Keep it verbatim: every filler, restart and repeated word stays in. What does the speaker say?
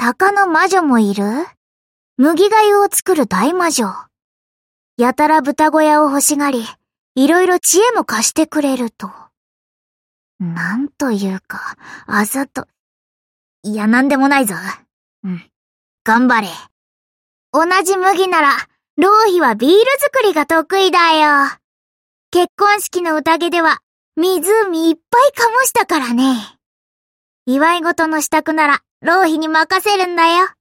鷹の魔女もいる？麦粥を作る大魔女。やたら豚小屋を欲しがり、いろいろ知恵も貸してくれると。なんというか、あざと、いやなんでもないぞ。うん。頑張れ。同じ麦なら、浪費はビール作りが得意だよ。結婚式の宴では、湖いっぱい醸したからね。祝い事の支度なら、浪費に任せるんだよ。